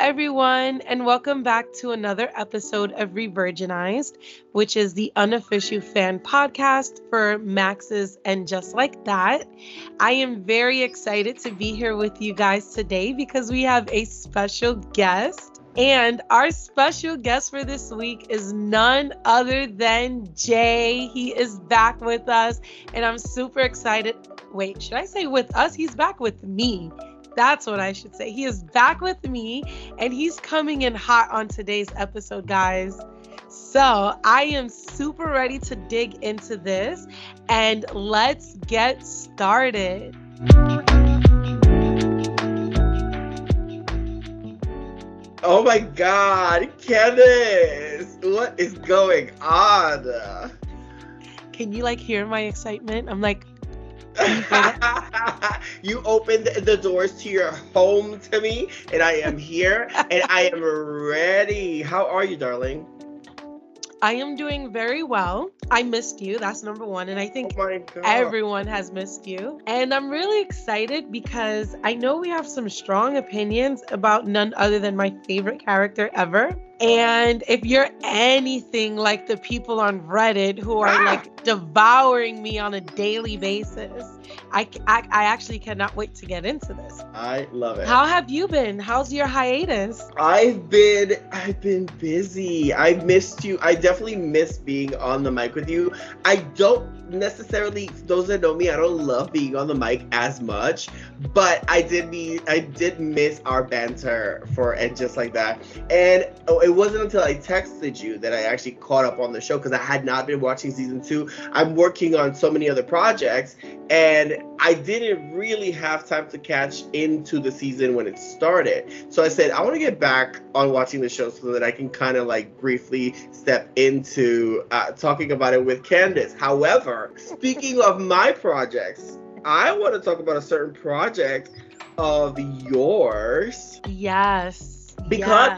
everyone, and welcome back to another episode of Revirginized, which is the unofficial fan podcast for Max's and Just Like That. I am very excited to be here with you guys today because we have a special guest. And our special guest for this week is none other than Jay. He is back with us, and I'm super excited. Wait, should I say with us? He's back with me. That's what I should say. He is back with me, and he's coming in hot on today's episode, guys. So I am super ready to dig into this, and let's get started. Oh my God, Candace, what is going on? Can you hear my excitement? I'm like, you opened the doors to your home to me, and I am here, and I am ready. How are you, darling? I am doing very well. I missed you. That's number one. And I think God, everyone has missed you. And I'm really excited because I know we have some strong opinions about none other than my favorite character ever. And if you're anything like the people on Reddit who are devouring me on a daily basis, I actually cannot wait to get into this. I love it. How have you been? How's your hiatus? I've been busy. I missed you. I definitely miss being on the mic with you. I don't necessarily, those that know me, I don't love being on the mic as much, but I did miss our banter and Just Like That. And it wasn't until I texted you that I actually caught up on the show because I had not been watching season 2. I'm working on so many other projects, and I didn't really have time to catch into the season when it started. So I said, I want to get back on watching the show so that I can kind of briefly step into talking about it with Candace. However, speaking of my projects, I want to talk about a certain project of yours. Yes. Because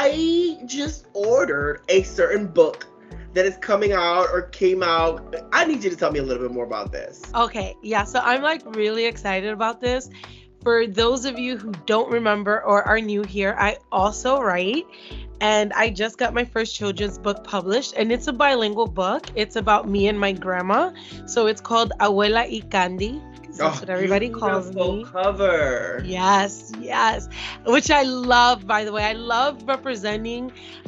I just ordered a certain book that is coming out or came out. I need you to tell me a little bit more about this. Okay, yeah, so I'm really excited about this. For those of you who don't remember or are new here, I also write, and I just got my first children's book published, and it's a bilingual book. It's about me and my grandma. So it's called Abuela y Candy. That's what everybody calls me. Cover. Yes. Which I love, by the way. I love representing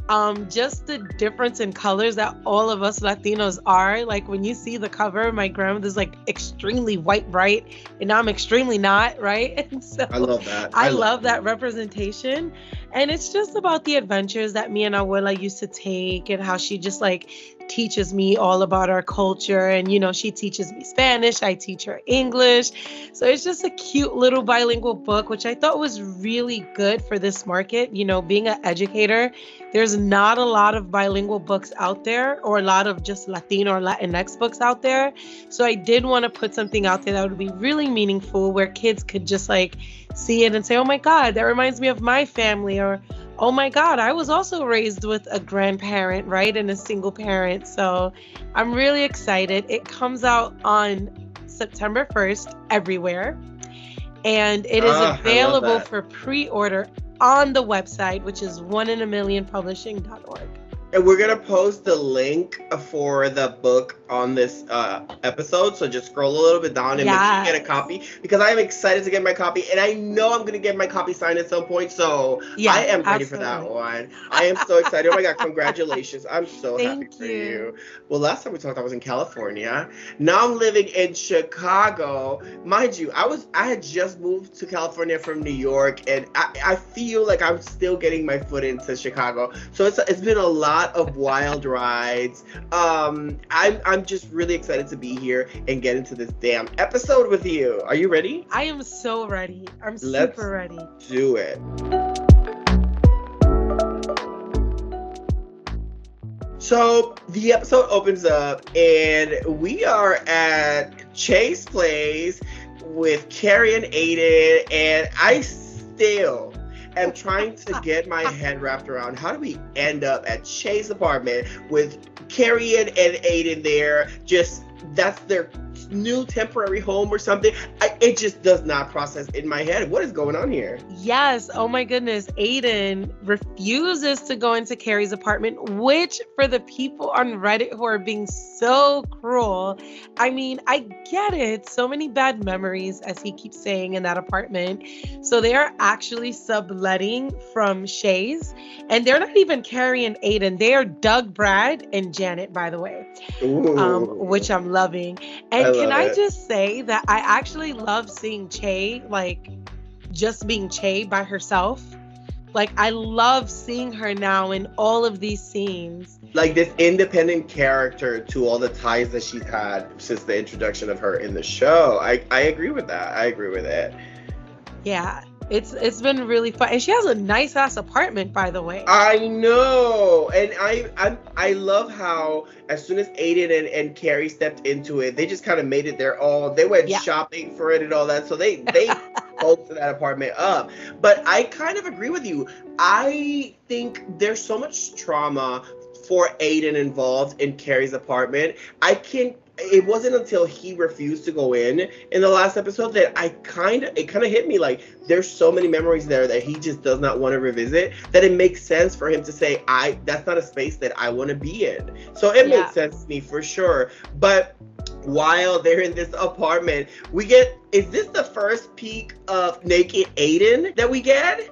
just the difference in colors that all of us Latinos are. When you see the cover, my grandmother's extremely white, bright, and I'm extremely not, right? And so I love that. I love that representation. And it's just about the adventures that me and Abuela used to take, and how she just teaches me all about our culture. And she teaches me Spanish, I teach her English. So it's just a cute little bilingual book, which I thought was really good for this market. Being an educator, there's not a lot of bilingual books out there, or a lot of just Latino or Latinx books out there. So I did want to put something out there that would be really meaningful, where kids could just see it and say, oh my God, that reminds me of my family, or oh my God, I was also raised with a grandparent, right? And a single parent. So I'm really excited. It comes out on September 1st everywhere. And it is available for pre-order on the website, which is oneinaMillionpublishing.org. And we're going to post the link for the book on this episode. So just scroll a little bit down and make sure you get a copy. Because I am excited to get my copy. And I know I'm going to get my copy signed at some point. So I am ready for that one. I am so excited. Oh my God, congratulations. I'm so happy for you. Well, last time we talked, I was in California. Now I'm living in Chicago. Mind you, I had just moved to California from New York. And I feel like I'm still getting my foot into Chicago. So it's been a lot of wild rides. I'm just really excited to be here and get into this damn episode with you. Are you ready? I am so ready. Super ready. Do it. So the episode opens up and we are at Chase Place with Carrie and Aiden, and I still am trying to get my head wrapped around how do we end up at Chase's apartment with Carrie and Aiden there. Just that's their new temporary home or something. It just does not process in my head. What is going on here? Yes. Oh my goodness. Aiden refuses to go into Carrie's apartment, which for the people on Reddit who are being so cruel, I mean, I get it. So many bad memories, as he keeps saying, in that apartment. So they are actually subletting from Shay's, and they're not even Carrie and Aiden. They are Doug, Brad, and Janet, by the way, which I'm loving. And can I just say that I actually love seeing Che, like, just being Che by herself. Like, I love seeing her now in all of these scenes. Like this independent character to all the ties that she's had since the introduction of her in the show. I agree with that. I agree with it. Yeah. It's been really fun. And she has a nice ass apartment, by the way. I know. And I love how as soon as Aiden and Carrie stepped into it, they just kind of made it their own. They went shopping for it and all that. So they posted that apartment up. But I kind of agree with you. I think there's so much trauma for Aiden involved in Carrie's apartment. It wasn't until he refused to go in the last episode that it kind of hit me like there's so many memories there that he just does not want to revisit, that it makes sense for him to say, that's not a space that I want to be in. So it makes sense to me for sure. But while they're in this apartment, is this the first peek of naked Aiden that we get?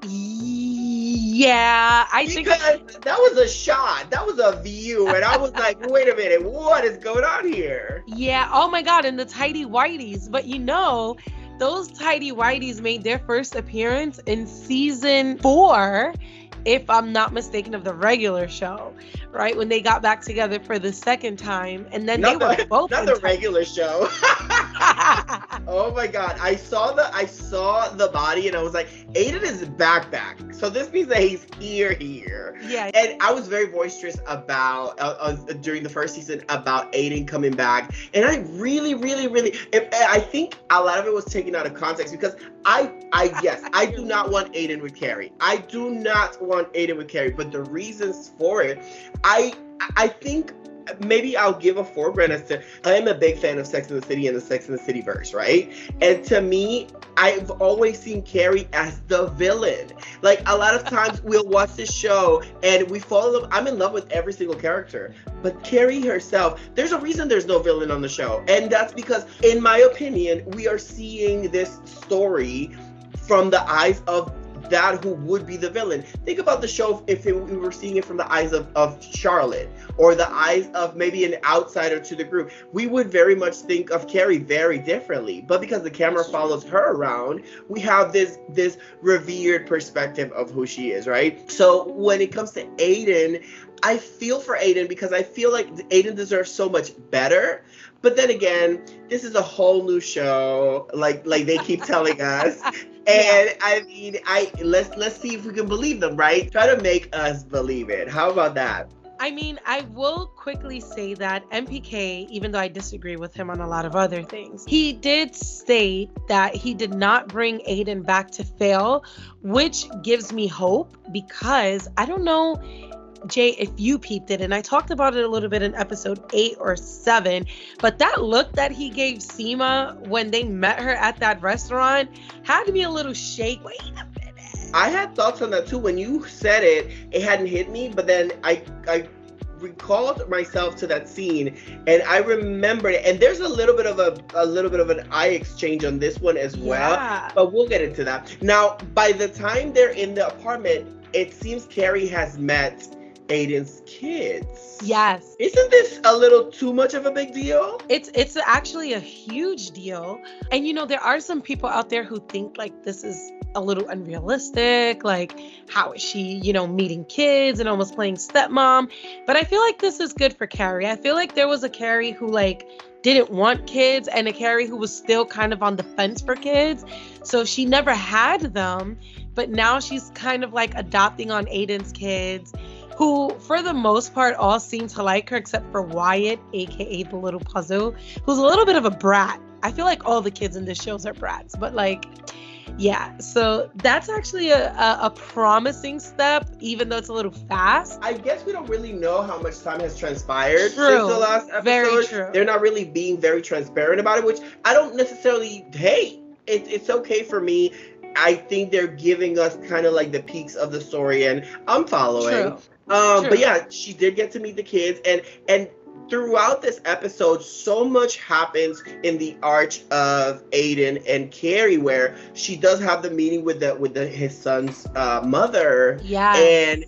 Yeah, because that was a shot. That was a view. And I was like, wait a minute, what is going on here? Yeah, oh my God, and the tidy whities. But those tidy whities made their first appearance in season 4, if I'm not mistaken, of the regular show, right? When they got back together for the second time, and then they were both not the regular show. Oh my God, I saw the body and I was like, Aiden is back. So this means that he's here. Yeah. And I was very boisterous about during the first season about Aiden coming back, and I really, I think a lot of it was taken out of context because I do not want Aiden with Carrie. I do not want Aiden with Carrie, but the reasons for it, I think maybe I'll give a foreground as to I am a big fan of Sex and the City and the Sex and the City verse, right? And to me, I've always seen Carrie as the villain. Like a lot of times we'll watch this show and we fall in love. I'm in love with every single character, but Carrie herself, there's a reason there's no villain on the show. And that's because, in my opinion, we are seeing this story from the eyes of that who would be the villain. Think about the show if we were seeing it from the eyes of Charlotte or the eyes of maybe an outsider to the group. We would very much think of Carrie very differently. But because the camera follows her around, we have this revered perspective of who she is, right? So when it comes to Aiden, I feel for Aiden because I feel like Aiden deserves so much better. But then again, this is a whole new show, like they keep telling us. And I mean, let's see if we can believe them, right? Try to make us believe it. How about that? I mean, I will quickly say that MPK, even though I disagree with him on a lot of other things, he did state that he did not bring Aiden back to fail, which gives me hope because I don't know, Jay, if you peeped it, and I talked about it a little bit in episode 8 or 7, but that look that he gave Seema when they met her at that restaurant had me a little shake. Wait a minute. I had thoughts on that too. When you said it, it hadn't hit me, but then I recalled myself to that scene and I remembered it. And there's a little bit of an eye exchange on this one as well, but we'll get into that. Now, by the time they're in the apartment, it seems Carrie has met Aiden's kids. Yes. Isn't this a little too much of a big deal? It's actually a huge deal. And there are some people out there who think like this is a little unrealistic. Like, how is she, meeting kids and almost playing stepmom? But I feel like this is good for Carrie. I feel like there was a Carrie who didn't want kids and a Carrie who was still kind of on the fence for kids. So she never had them, but now she's kind of adopting on Aiden's kids, who for the most part all seem to like her except for Wyatt, aka the little puzzle, who's a little bit of a brat. I feel like all the kids in this show are brats, but Yeah, so that's actually a promising step, even though it's a little fast. I guess we don't really know how much time has transpired since True. the last episode. Very true. They're not really being very transparent about it, which I don't necessarily hate. It's okay for me. I think they're giving us kind of like the peaks of the story, and I'm following. True. But yeah, she did get to meet the kids, and throughout this episode, so much happens in the arch of Aiden and Carrie, where she does have the meeting with his son's mother. Yeah. And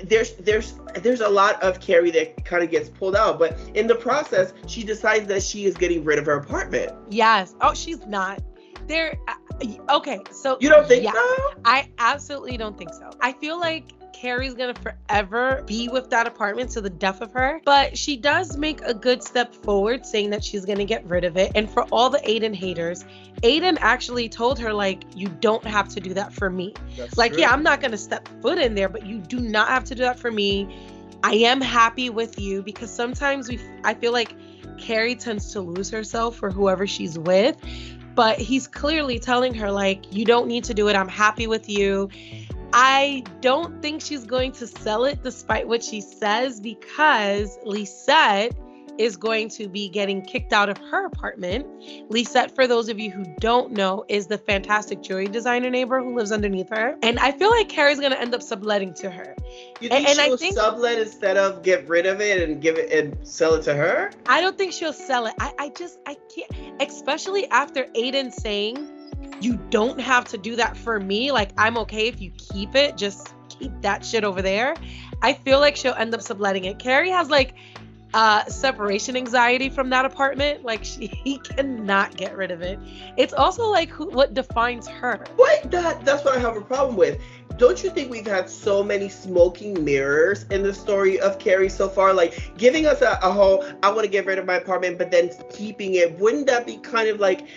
there's a lot of Carrie that kind of gets pulled out, but in the process, she decides that she is getting rid of her apartment. Yes. Oh, she's not. There. Okay. So You don't think so? I absolutely don't think so. I feel like Carrie's gonna forever be with that apartment to the death of her, but she does make a good step forward saying that she's gonna get rid of it. And for all the Aiden haters, Aiden actually told her, like, you don't have to do that for me. That's like, true. yeah, I'm not gonna step foot in there, but you do not have to do that for me. I am happy with you, because sometimes I feel like Carrie tends to lose herself for whoever she's with, but he's clearly telling her, like, you don't need to do it. I'm happy with you. I don't think she's going to sell it despite what she says, because Lisette is going to be getting kicked out of her apartment. Lisette, for those of you who don't know, is the fantastic jewelry designer neighbor who lives underneath her. And I feel like Carrie's going to end up subletting to her. You think she'll sublet instead of get rid of it and give it and sell it to her? I don't think she'll sell it. I can't, especially after Aiden saying, you don't have to do that for me. Like, I'm okay if you keep it. Just keep that shit over there. I feel like she'll end up subletting it. Carrie has like separation anxiety from that apartment. Like, he cannot get rid of it. It's also like what defines her. What? That's what I have a problem with. Don't you think we've had so many smoking mirrors in the story of Carrie so far? Like, giving us a whole, I want to get rid of my apartment, but then keeping it. Wouldn't that be kind of like,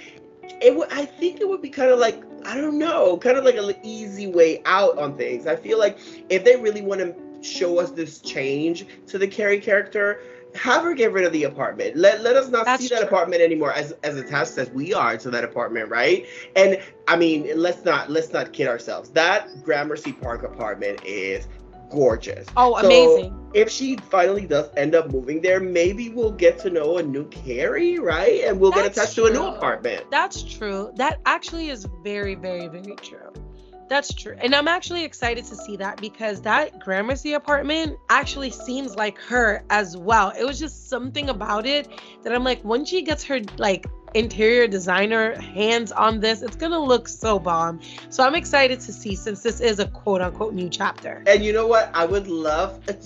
I think it would be kind of like, I don't know, kind of like an easy way out on things. I feel like if they really want to show us this change to the Carrie character, have her get rid of the apartment. Let us not see that apartment anymore as attached as we are to that apartment, right? And I mean, let's not kid ourselves. That Gramercy Park apartment is gorgeous. Oh, amazing. So if she finally does end up moving there, maybe we'll get to know a new Carrie, right? And we'll get attached to a new apartment. That's true. That actually is very, very, very true. That's true. And I'm actually excited to see that, because that Gramercy apartment actually seems like her as well. It was just something about it that I'm like, when she gets her like interior designer hands on this, it's gonna look so bomb. So I'm excited to see, since this is a quote unquote new chapter. And you know what? I would love to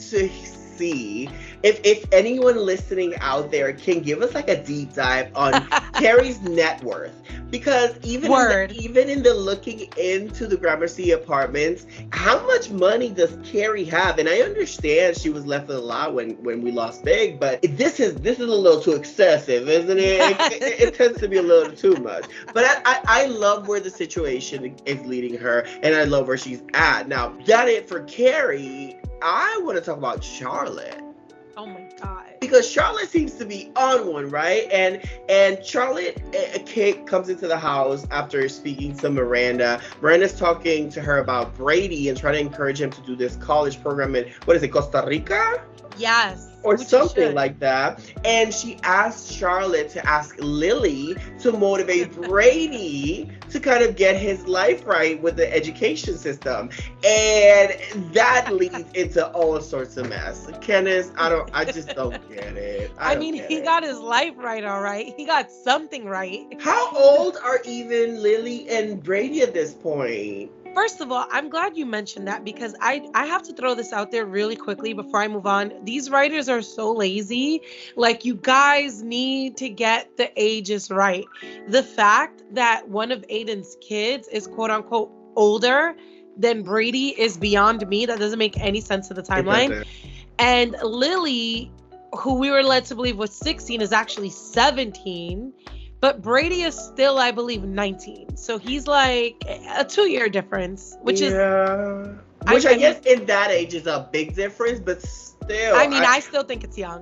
see if anyone listening out there can give us like a deep dive on Carrie's net worth, because even in the looking into the Gramercy apartments, how much money does Carrie have? And I understand she was left with a lot when we lost Big, but this is a little too excessive, isn't it? It tends to be a little too much. But I love where the situation is leading her, and I love where she's at. Now, that it for Carrie. I want to talk about Charlotte. Oh my God. Because Charlotte seems to be on one, right? And Charlotte, Kate comes into the house after speaking to Miranda. Miranda's talking to her about Brady and trying to encourage him to do this college program in, what is it, Costa Rica? Yes. Or something like that. And she asked Charlotte to ask Lily to motivate Brady to kind of get his life right with the education system. And that leads into all sorts of mess. Kenneth, I just don't get it. I mean, he got his life right, all right. He got something right. How old are even Lily and Brady at this point? First of all, I'm glad you mentioned that, because I have to throw this out there really quickly before I move on. These writers are so lazy. Like, you guys need to get the ages right. The fact that one of Aiden's kids is quote unquote older than Brady is beyond me. That doesn't make any sense to the timeline. And Lily, who we were led to believe was 16, is actually 17. But Brady is still, I believe, 19. So he's like a 2-year difference, which is... Which I guess in that age is a big difference, but still... I mean, I still think it's young.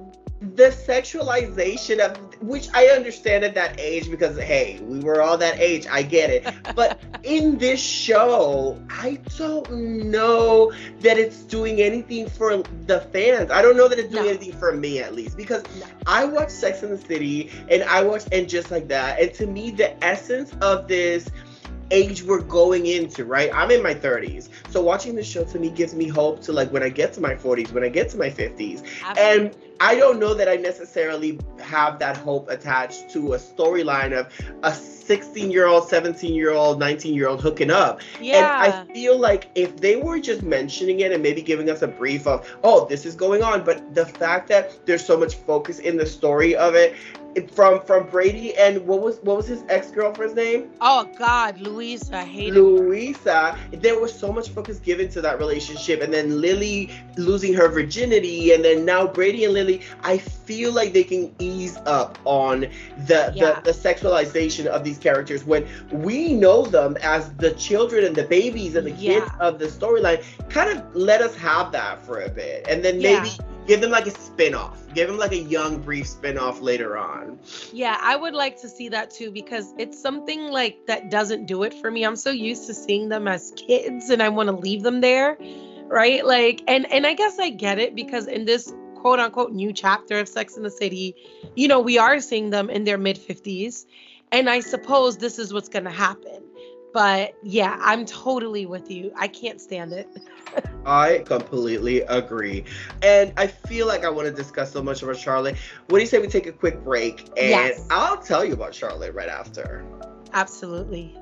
the sexualization of, which I understand at that age because, hey, we were all that age. I get it. But in this show, I don't know that it's doing anything for the fans. I don't know that it's doing anything for me, at least, because I watch Sex and the City and Just Like That. And to me, the essence of this age we're going into, right? I'm in my 30s. So watching this show to me gives me hope to, like, when I get to my 40s, when I get to my 50s. Absolutely. And I don't know that I necessarily have that hope attached to a storyline of a 16-year-old, 17-year-old, 19-year-old hooking up. Yeah. And I feel like if they were just mentioning it and maybe giving us a brief of, oh, this is going on, but the fact that there's so much focus in the story of it, from Brady and what was his ex-girlfriend's name? Oh God, Louisa. I hated Louisa. There was so much focus given to that relationship, and then Lily losing her virginity, and then now Brady and Lily. I feel like they can ease up on the sexualization of these characters when we know them as the children and the babies and the kids of the storyline. Kind of let us have that for a bit, and then maybe give them like a spin-off. Give them like a young, brief spin-off later on. Yeah, I would like to see that too, because it's something like that doesn't do it for me. I'm so used to seeing them as kids and I want to leave them there, right? Like, and I guess I get it, because in this quote unquote new chapter of Sex and the City, you know, we are seeing them in their mid-50s. And I suppose this is what's going to happen. But yeah, I'm totally with you. I can't stand it. I completely agree. And I feel like I want to discuss so much about Charlotte. What do you say we take a quick break? And I'll tell you about Charlotte right after. Absolutely.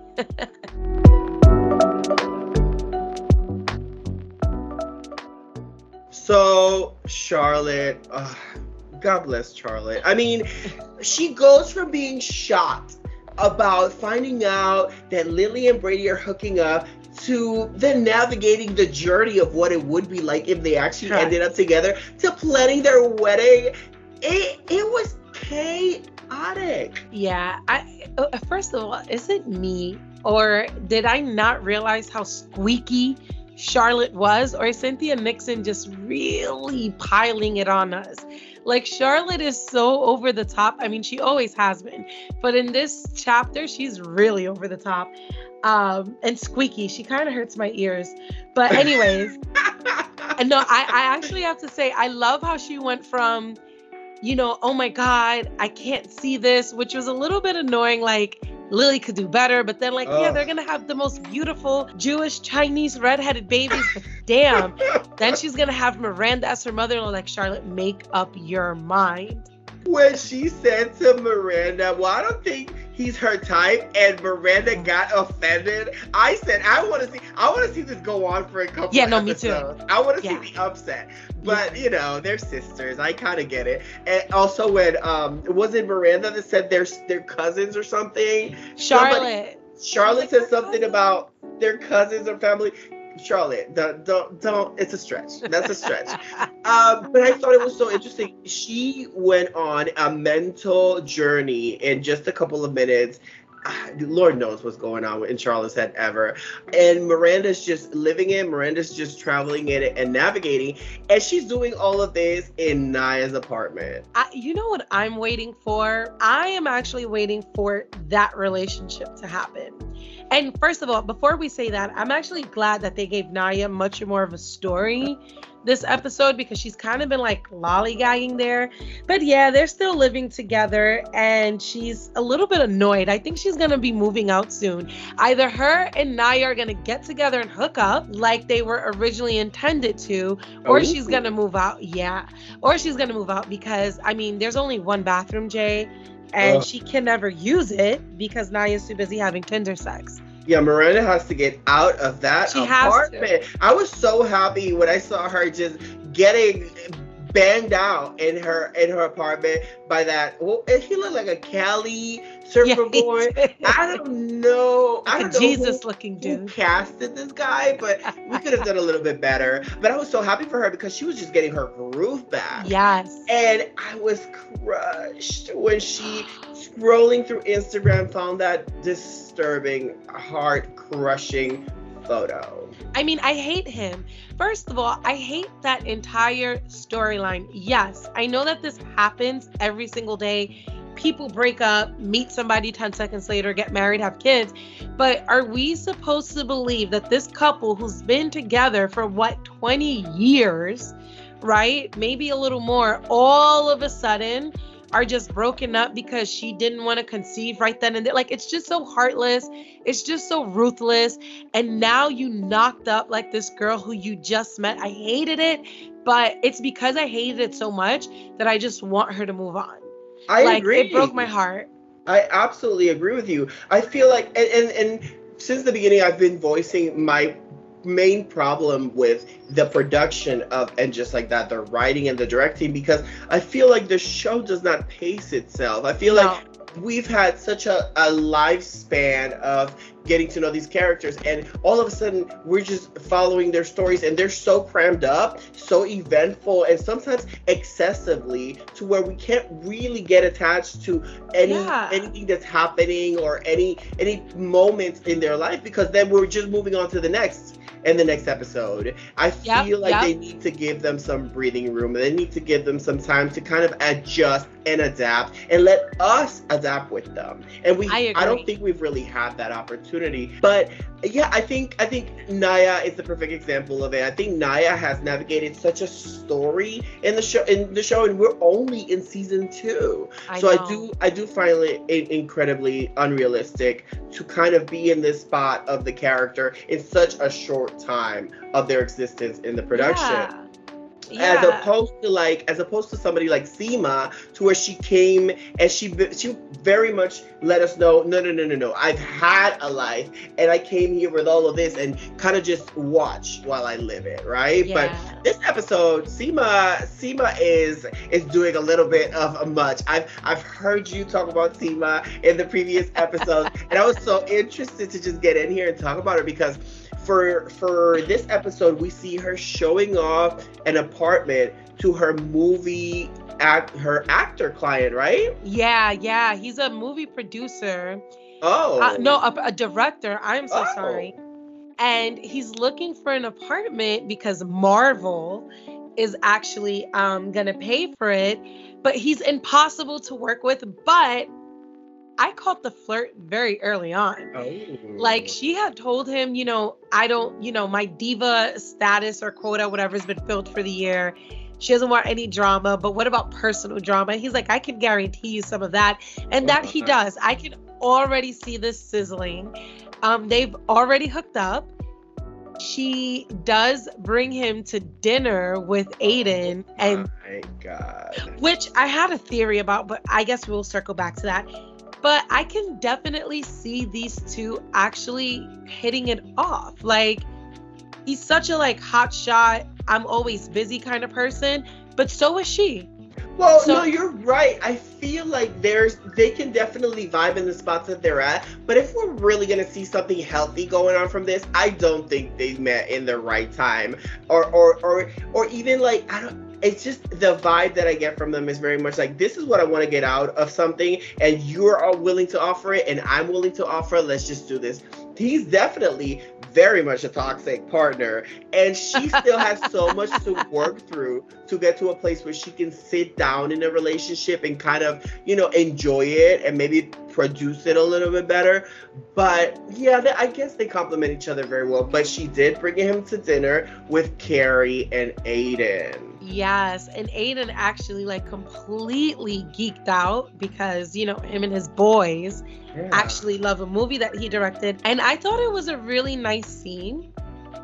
So, Charlotte, God bless Charlotte. I mean, she goes from being shocked about finding out that Lily and Brady are hooking up to then navigating the journey of what it would be like if they actually ended up together, to planning their wedding. It was chaotic. Yeah. First of all, is it me, or did I not realize how squeaky Charlotte was, or is Cynthia Nixon just really piling it on us? Like, Charlotte is so over the top. I mean, she always has been, but in this chapter, she's really over the top. And squeaky. She kind of hurts my ears. But anyways, no, I actually have to say, I love how she went from, you know, oh my God, I can't see this, which was a little bit annoying. Like, Lily could do better, but then they're gonna have the most beautiful Jewish, Chinese, redheaded babies. But damn, then she's gonna have Miranda as her mother-in-law. Like, Charlotte, make up your mind. When she said to Miranda, well, I don't think he's her type, and Miranda got offended, I said, I want to see this go on for a couple of episodes. Me too. I want to see the upset. But, you know, they're sisters. I kind of get it. And also when, was it Miranda that said they're cousins or something? Charlotte said something about their cousins or family. Charlotte, don't. It's a stretch. That's a stretch. But I thought it was so interesting. She went on a mental journey in just a couple of minutes. Lord knows what's going on in Charlotte's head ever. And Miranda's just living it. Miranda's just traveling in it and navigating. And she's doing all of this in Naya's apartment. You know what I'm waiting for? I am actually waiting for that relationship to happen. And first of all, before we say that, I'm actually glad that they gave Naya much more of a story this episode, because she's kind of been like lollygagging there. But yeah, they're still living together, and she's a little bit annoyed. I think she's gonna be moving out soon. Either her and Naya are gonna get together and hook up like they were originally intended to, or she's gonna move out. Yeah, or she's gonna move out, because I mean, there's only one bathroom, Jay, and she can never use it because Naya's too busy having Tinder sex. Yeah, Miranda has to get out of that apartment. I was so happy when I saw her just getting banged out in her apartment by that. Well, he looked like a Cali surfer boy. I don't know. I don't know Jesus-looking dude who casted this guy, but we could have done a little bit better. But I was so happy for her because she was just getting her groove back. Yes. And I was crushed when she, scrolling through Instagram, found that disturbing, heart-crushing photo. I mean, I hate him. First of all, I hate that entire storyline. Yes, I know that this happens every single day. People break up, meet somebody 10 seconds later, get married, have kids. But are we supposed to believe that this couple who's been together for 20 years, right? Maybe a little more, all of a sudden are just broken up because she didn't want to conceive right then and there? Like, it's just so heartless. It's just so ruthless. And now you knocked up like this girl who you just met. I hated it, but it's because I hated it so much that I just want her to move on. I agree. It broke my heart. I absolutely agree with you. I feel like, and since the beginning, I've been voicing my main problem with the production of, and just like that, the writing and the directing, because I feel like the show does not pace itself. I feel like we've had such a lifespan of getting to know these characters, and all of a sudden we're just following their stories, and they're so crammed up, so eventful, and sometimes excessively, to where we can't really get attached to anything that's happening or any moments in their life, because then we're just moving on to the next and the next episode. I feel like they need to give them some breathing room. They need to give them some time to kind of adjust and adapt, and let us adapt with them. And I don't think we've really had that opportunity. But yeah, I think Naya is the perfect example of it. I think Naya has navigated such a story in the show, and we're only in season 2. I do find it incredibly unrealistic to kind of be in this spot of the character in such a short time of their existence in the production. As opposed to somebody like Seema, to where she came and she very much let us know, no, I've had a life, and I came here with all of this, and kind of just watch while I live it, right? Yeah. But this episode, Seema is doing a little bit of much. I've heard you talk about Seema in the previous episodes, and I was so interested to just get in here and talk about her, because for this episode, we see her showing off an apartment to her her actor client, right? Yeah. He's a movie producer. Oh. No, a director. I'm so sorry. And he's looking for an apartment because Marvel is actually gonna pay for it, but he's impossible to work with. But I caught the flirt very early on. Oh. Like, she had told him, I don't, my diva status or quota, whatever, has been filled for the year. She doesn't want any drama, but what about personal drama? He's like, I can guarantee you some of that. And that he does. I can already see this sizzling. They've already hooked up. She does bring him to dinner with Aiden, and my God. Which I had a theory about, but I guess we'll circle back to that. But I can definitely see these two actually hitting it off. Like, he's such a hot shot, I'm always busy kind of person, but so is she. Well, no, you're right. I feel like they can definitely vibe in the spots that they're at. But if we're really going to see something healthy going on from this, I don't think they met in the right time. Or even it's just the vibe that I get from them is very much like, this is what I want to get out of something, and you're all willing to offer it, and I'm willing to offer it. Let's just do this. He's definitely very much a toxic partner, and she still has so much to work through to get to a place where she can sit down in a relationship and kind of, enjoy it and maybe produce it a little bit better. But yeah, I guess they complement each other very well. But she did bring him to dinner with Carrie and Aiden. Yes, and Aiden actually completely geeked out because, him and his boys actually love a movie that he directed. And I thought it was a really nice scene.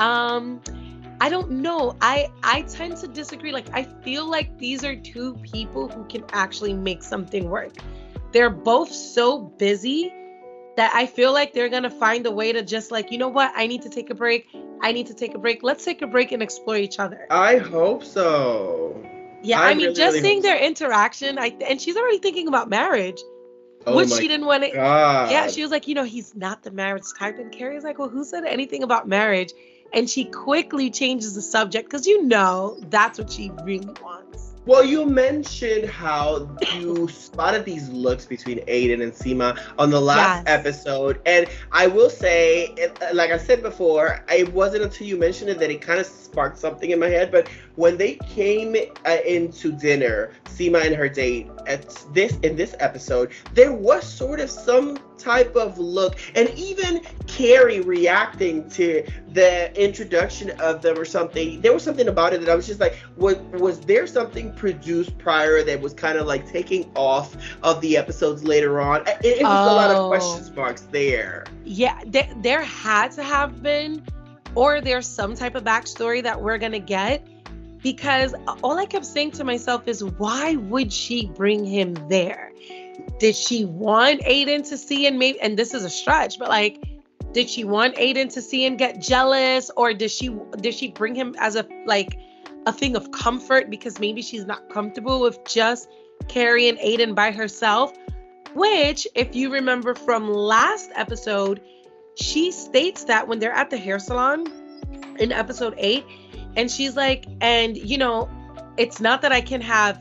I don't know. I tend to disagree. I feel like these are two people who can actually make something work. They're both so busy that I feel like they're going to find a way to just you know what? I need to take a break. Let's take a break and explore each other. I hope so. Yeah, I mean, just seeing their interaction, and she's already thinking about marriage. Which she didn't want to. Yeah, she was like, he's not the marriage type. And Carrie's like, well, who said anything about marriage? And she quickly changes the subject because that's what she really wants. Well, you mentioned how you spotted these looks between Aiden and Seema on the last Yes. episode. And I will say, like I said before, it wasn't until you mentioned it that it kind of sparked something in my head. But when they came into dinner, Seema and her date, in this episode, there was sort of some type of look, and even Carrie reacting to the introduction of them or something. There was something about it that I was just like, was there something produced prior that was kind of like taking off of the episodes later on? It was a lot of question marks there. Yeah, there had to have been, or there's some type of backstory that we're gonna get, because all I kept saying to myself is, why would she bring him there? Did she want Aiden to see and maybe, and this is a stretch, but like, did she want Aiden to see and get jealous, or did she bring him as a thing of comfort because maybe she's not comfortable with just Carrie and Aiden by herself? Which, if you remember from last episode, she states that when they're at the hair salon in episode 8, and she's like, and you know, it's not that I can't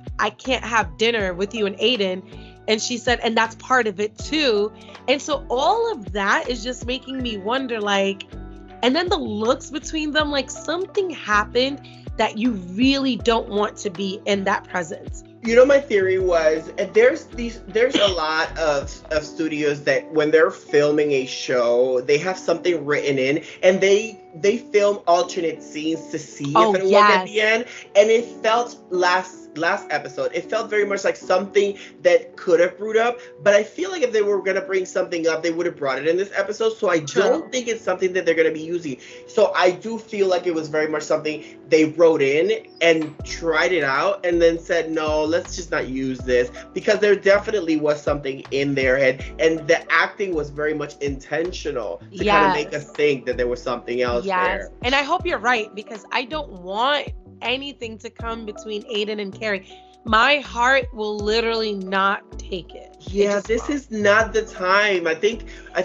have dinner with you and Aiden. And she said, and that's part of it too. And so all of that is just making me wonder, like, and then the looks between them, like something happened that you really don't want to be in that presence. You know, my theory was there's a lot of studios that when they're filming a show, they have something written in, and they film alternate scenes to see if it worked at the end. And it felt last episode, it felt very much like something that could have brewed up, but I feel like if they were going to bring something up, they would have brought it in this episode. So I don't think it's something that they're going to be using. So I do feel like it was very much something they wrote in and tried it out and then said, no, let's just not use this, because there definitely was something in their head, and the acting was very much intentional to kind of make us think that there was something else there. And I hope you're right, because I don't want anything to come between Aiden and Carrie. My heart will literally not take it. Yeah, this is not the time. I think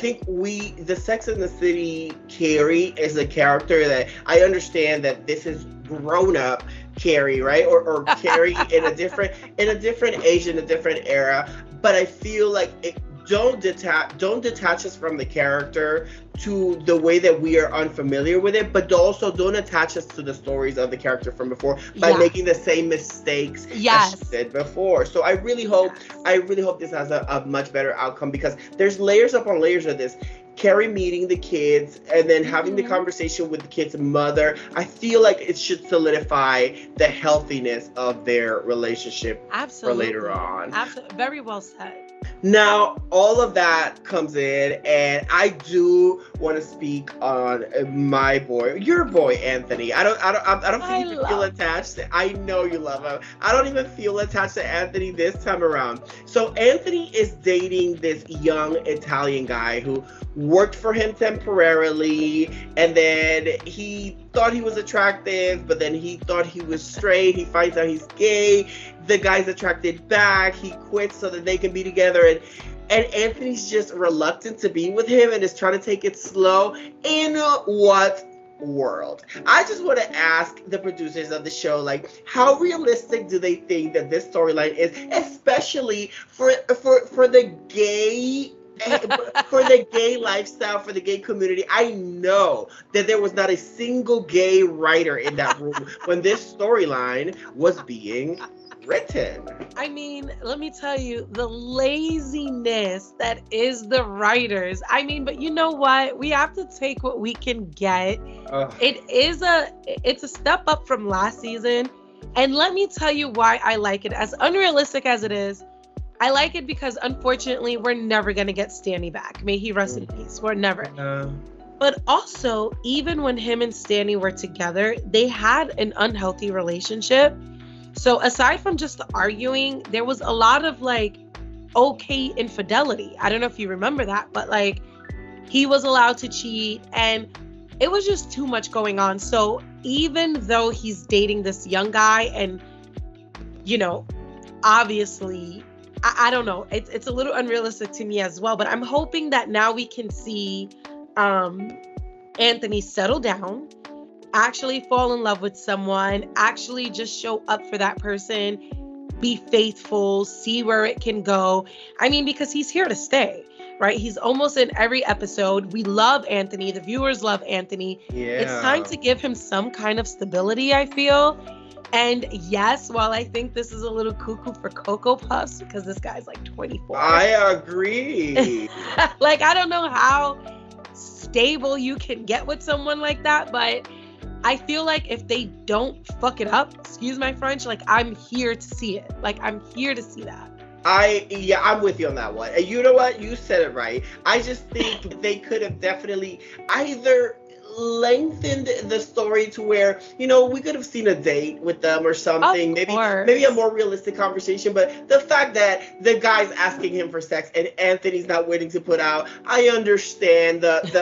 the Sex and the City Carrie is a character that I understand that this is grown up Carrie, right? Or Carrie in a different age, in a different era. But I feel like don't detach us from the character to the way that we are unfamiliar with it, but also don't attach us to the stories of the character from before by making the same mistakes as she did before. So I really hope this has a much better outcome, because there's layers upon layers of this. Carrie meeting the kids and then having the conversation with the kid's mother. I feel like it should solidify the healthiness of their relationship for later on. Absolutely. Very well said. Now, all of that comes in, and I do want to speak on your boy, Anthony. I don't even feel attached to. I know you love him. I don't even feel attached to Anthony this time around. So Anthony is dating this young Italian guy who worked for him temporarily, and then he thought he was attractive, but then he thought he was straight. He finds out he's gay. The guy's attracted back. He quits so that they can be together, and Anthony's just reluctant to be with him and is trying to take it slow. In what world? I just want to ask the producers of the show, like, how realistic do they think that this storyline is, especially for the gay for the gay lifestyle, for the gay community? I know that there was not a single gay writer in that room when this storyline was being written. I mean, let me tell you, the laziness that is the writers. I mean, but you know what? We have to take what we can get. It's a step up from last season. And let me tell you why I like it. As unrealistic as it is, I like it because, unfortunately, we're never going to get Stanley back. May he rest in peace. We're never. But also, even when him and Stanley were together, they had an unhealthy relationship. So aside from just the arguing, there was a lot of okay infidelity. I don't know if you remember that, but he was allowed to cheat, and it was just too much going on. So even though he's dating this young guy, and, obviously, I don't know. It's a little unrealistic to me as well, but I'm hoping that now we can see Anthony settle down, actually fall in love with someone, actually just show up for that person, be faithful, see where it can go. I mean, because he's here to stay, right? He's almost in every episode. We love Anthony. The viewers love Anthony. It's time Yeah. to give him some kind of stability, I feel. And yes, while I think this is a little cuckoo for Cocoa Puffs because this guy's like 24. I agree. Like, I don't know how stable you can get with someone like that, but I feel like if they don't fuck it up, excuse my French, like I'm here to see it. Like I'm here to see that. I'm with you on that one. And you know what? You said it right. I just think they could have definitely either lengthened the story to where, you know, we could have seen a date with them or something. Of course. Maybe a more realistic conversation. But the fact that the guy's asking him for sex and Anthony's not willing to put out, I understand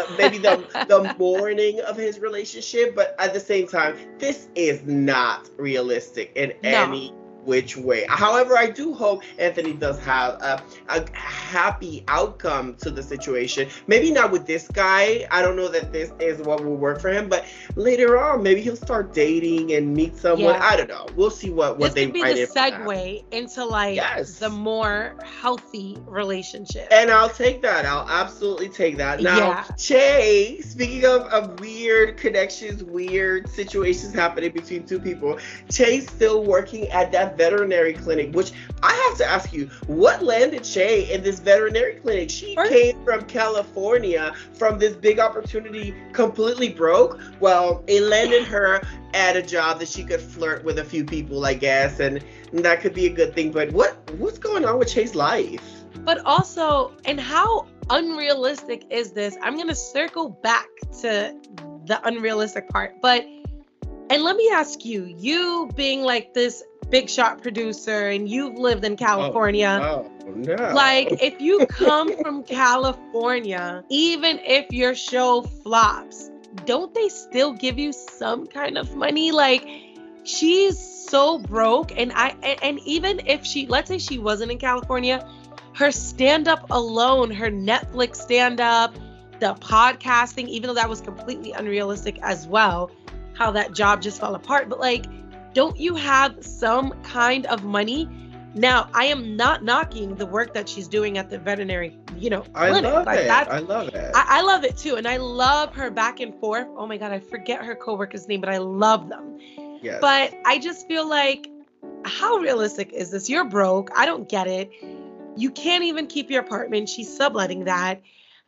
the mourning of his relationship, but at the same time, this is not realistic in any which way. However, I do hope Anthony does have a happy outcome to the situation. Maybe not with this guy. I don't know that this is what will work for him, but later on, maybe he'll start dating and meet someone. Yeah. I don't know. We'll see what this they could be write the in for that. segue into like the more healthy relationship. And I'll take that. I'll absolutely take that. Now, Che, speaking of weird connections, weird situations happening between two people, Che's still working at that veterinary clinic, which I have to ask you, what landed Che in this veterinary clinic? She came from California from this big opportunity, completely broke. Well, it landed her at a job that she could flirt with a few people, I guess, and that could be a good thing. But what's going on with Che's life? But also, and how unrealistic is this? I'm going to circle back to the unrealistic part. And let me ask you, you being like this big shot producer and you've lived in California. Oh, no. Like, if you come from California, even if your show flops, don't they still give you some kind of money? Like, she's so broke. And even if let's say she wasn't in California, her stand-up alone, her Netflix stand-up, the podcasting, even though that was completely unrealistic as well, how that job just fell apart. But like, don't you have some kind of money? Now, I am not knocking the work that she's doing at the veterinary, clinic. I love like, it. I love it. I love it too. And I love her back and forth. Oh my God, I forget her coworker's name, but I love them. Yes. But I just feel like, how realistic is this? You're broke. I don't get it. You can't even keep your apartment. She's subletting that.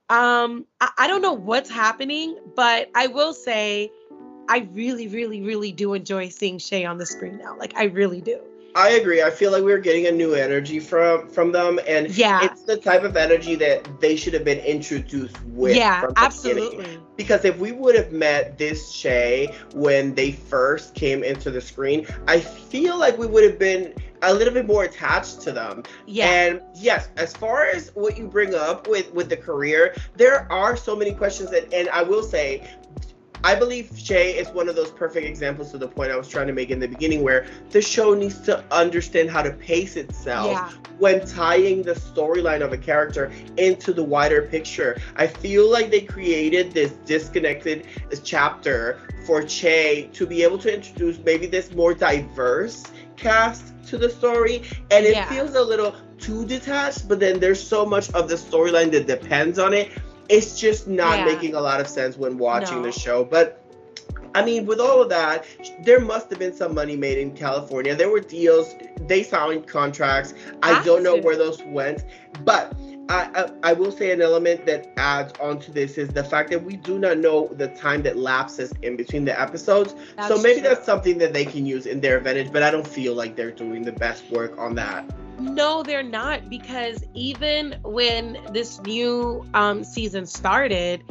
I don't know what's happening, but I will say, I really, really, really do enjoy seeing Che on the screen now. Like, I really do. I agree. I feel like we're getting a new energy from them, and it's the type of energy that they should have been introduced with. From the absolutely. beginning. Because if we would have met this Che when they first came into the screen, I feel like we would have been a little bit more attached to them. Yeah. And yes, as far as what you bring up with the career, there are so many questions, and I will say, I believe Che is one of those perfect examples to the point I was trying to make in the beginning, where the show needs to understand how to pace itself when tying the storyline of a character into the wider picture. I feel like they created this disconnected chapter for Che to be able to introduce maybe this more diverse cast to the story, and it feels a little too detached, but then there's so much of the storyline that depends on it. It's just not making a lot of sense when watching the show. But I mean, with all of that, there must have been some money made in California. There were deals. They signed contracts. I don't know where those went. But I will say an element that adds onto this is the fact that we do not know the time that lapses in between the episodes. So maybe that's something that they can use in their advantage. But I don't feel like they're doing the best work on that. No, they're not, because even when this new season started,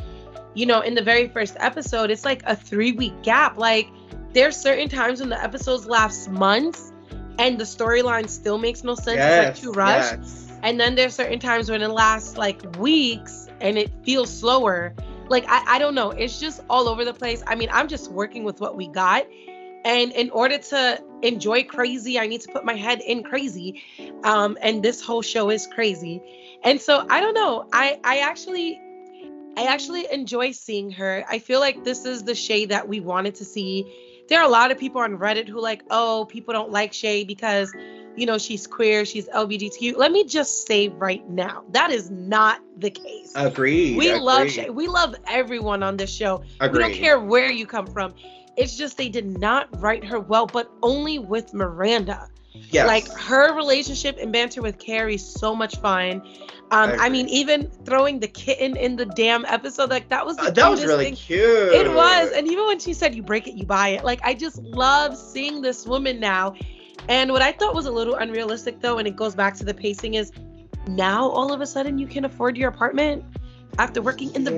in the very first episode, it's like a 3-week gap. Like, there's certain times when the episodes last months and the storyline still makes no sense. It's like too rushed. And then there's certain times when it lasts like weeks and it feels slower. Like, I don't know. It's just all over the place. I mean, I'm just working with what we got. And in order to enjoy crazy, I need to put my head in crazy. And this whole show is crazy. And so I don't know. I actually, I actually enjoy seeing her. I feel like this is the Shay that we wanted to see. There are a lot of people on Reddit who like, oh, people don't like Shay because, she's queer, she's LGBTQ. Let me just say right now, that is not the case. Agreed. We love Shay. We love everyone on this show. Agreed. We don't care where you come from. It's just they did not write her well, but only with Miranda. Yes. Like her relationship and banter with Carrie, so much fun. I mean, even throwing the kitten in the damn episode, like that was the that was really thing. cute. It was, and even when she said, "You break it, you buy it," like I just love seeing this woman now. And what I thought was a little unrealistic, though, and it goes back to the pacing, is now all of a sudden you can afford your apartment after working in the.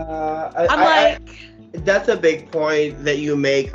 That's a big point that you make.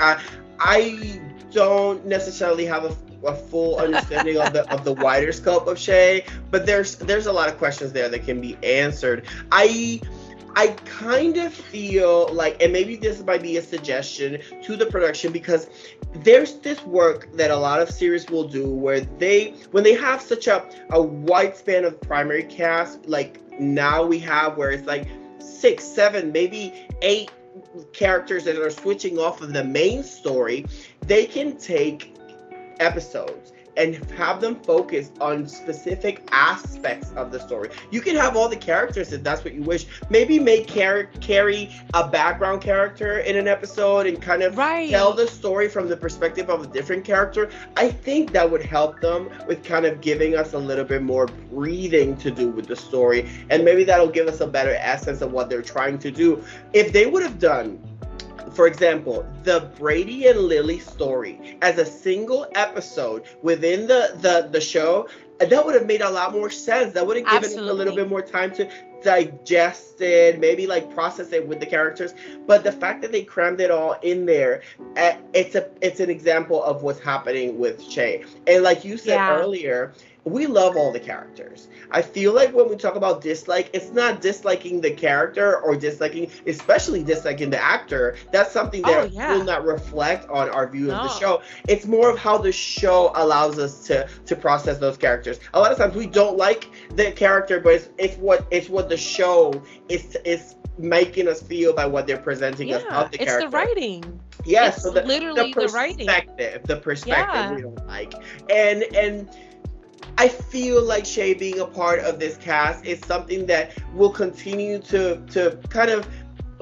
I don't necessarily have a full understanding of the wider scope of Shay, but there's a lot of questions there that can be answered. I kind of feel like, and maybe this might be a suggestion to the production, because there's this work that a lot of series will do where when they have such a wide span of primary cast, like now we have, where it's like 6, 7, maybe 8 characters that are switching off of the main story, they can take episodes and have them focus on specific aspects of the story. You can have all the characters if that's what you wish. Maybe make Carrie a background character in an episode and kind of tell the story from the perspective of a different character. I think that would help them with kind of giving us a little bit more breathing to do with the story. And maybe that'll give us a better essence of what they're trying to do. If they would have done, for example, the Brady and Lily story as a single episode within the show, that would have made a lot more sense. That would have given us a little bit more time to digest it, maybe like process it with the characters. But the fact that they crammed it all in there, it's an example of what's happening with Shay. And like you said earlier, we love all the characters. I feel like when we talk about dislike, it's not disliking the character or especially disliking the actor. That's something that will not reflect on our view of the show. It's more of how the show allows us to process those characters. A lot of times we don't like the character, but it's what the show is making us feel by what they're presenting us of the character. It's the writing. Yes, it's so literally the writing. The perspective we don't like. And I feel like Shay being a part of this cast is something that will continue to kind of,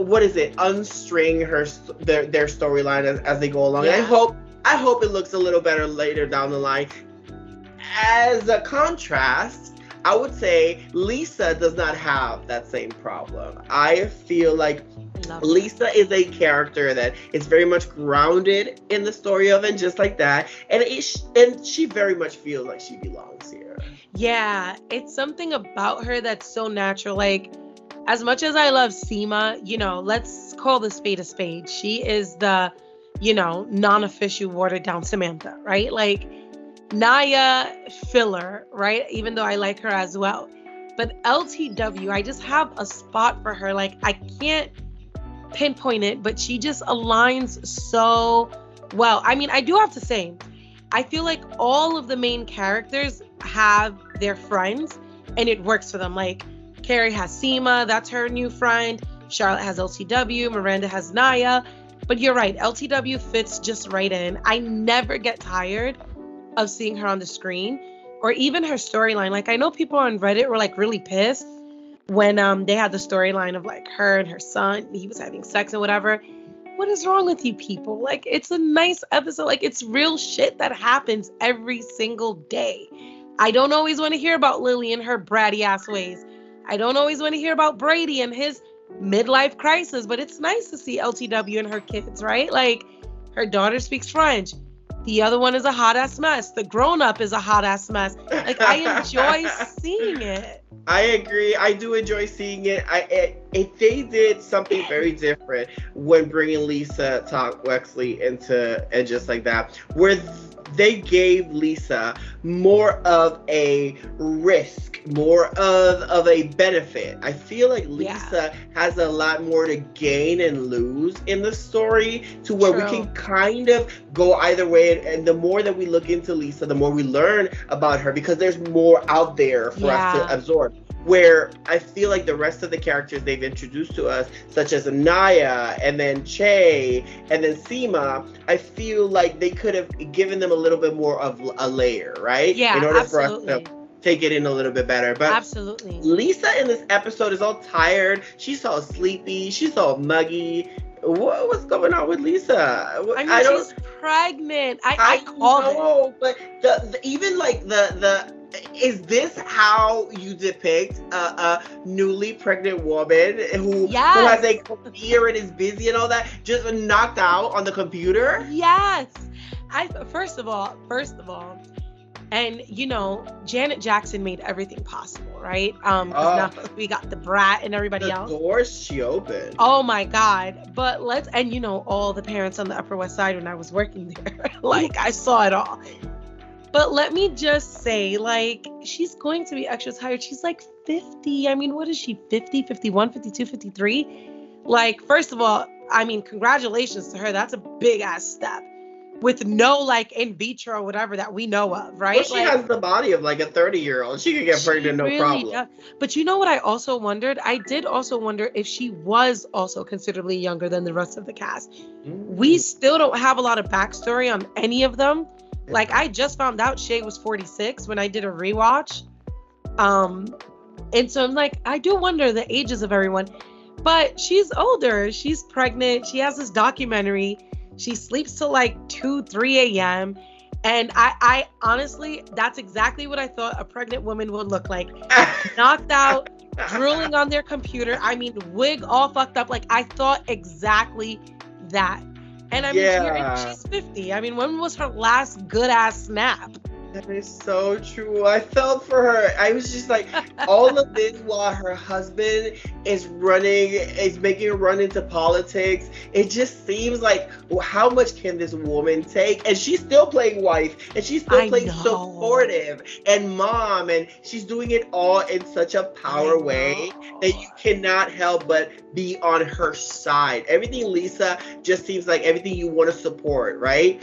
unstring their storyline as they go along. Yeah. And I hope it looks a little better later down the line. As a contrast, I would say Lisa does not have that same problem. I feel like Lisa is a character that is very much grounded in the story of it, just like that. And she very much feels like she belongs here. Yeah, it's something about her that's so natural. Like, as much as I love Seema, let's call the spade a spade. She is the, non-official watered down Samantha, right? Like, Naya filler, right? Even though I like her as well. But LTW, I just have a spot for her. Like, I can't pinpoint it, but she just aligns so well. I mean, I do have to say, I feel like all of the main characters have their friends and it works for them. Like, Carrie has Seema, that's her new friend. Charlotte has LTW, Miranda has Naya. But you're right, LTW fits just right in. I never get tired of seeing her on the screen, or even her storyline. Like, I know people on Reddit were like really pissed when they had the storyline of like her and her son, he was having sex and whatever. What is wrong with you people? Like, it's a nice episode. Like, it's real shit that happens every single day. I don't always want to hear about Lily and her bratty ass ways. I don't always want to hear about Brady and his midlife crisis, but it's nice to see LTW and her kids, right? Like, her daughter speaks French. The other one is a hot ass mess. The grown up is a hot ass mess. Like, I enjoy seeing it. I agree. I do enjoy seeing it. If they did something very different when bringing Lisa Talk Wexley into and just like that, where they gave Lisa more of a risk, more of a benefit. I feel like Lisa has a lot more to gain and lose in the story, to where we can kind of go either way. And the more that we look into Lisa, the more we learn about her, because there's more out there for us to absorb. where I feel like the rest of the characters they've introduced to us, such as Anaya and then Che and then Seema, I feel like they could have given them a little bit more of a layer, right? Yeah, in order absolutely. for us to take it in a little bit better. But absolutely, Lisa in this episode is all tired. She's all sleepy. She's all muggy. What's going on with Lisa? I mean, she's pregnant. I called know, but even like the is this how you depict a newly pregnant woman who has a career and is busy and all that, just knocked out on the computer? Yes. First of all, and Janet Jackson made everything possible, right? Now we got the Brat and everybody else. The doors she opened. Oh my God! But all the parents on the Upper West Side when I was working there, like I saw it all. But let me just say, like, she's going to be extra tired. She's like 50. I mean, what is she? 50, 51, 52, 53? Like, first of all, I mean, congratulations to her. That's a big ass step. With no like in vitro or whatever that we know of, right? Well, she has the body of like a 30-year-old. She could get pregnant, no problem. Does. But you know what I also wondered? I did also wonder if she was also considerably younger than the rest of the cast. We still don't have a lot of backstory on any of them. Like, I just found out Shay was 46 when I did a rewatch. And so I'm like, I do wonder the ages of everyone. But she's older. She's pregnant. She has this documentary. She sleeps till like 2, 3 a.m. And I honestly, that's exactly what I thought a pregnant woman would look like. Knocked out, drooling on their computer. I mean, wig all fucked up. Like, I thought exactly that. And I mean, she's 50. I mean, when was her last good ass snap? That is so true. I felt for her. I was just like, all of this while her husband is making a run into politics. It just seems like, well, how much can this woman take? And she's still playing wife, and she's still playing supportive and mom, and she's doing it all in such a power way that you cannot help but be on her side. Lisa just seems like everything you want to support, right?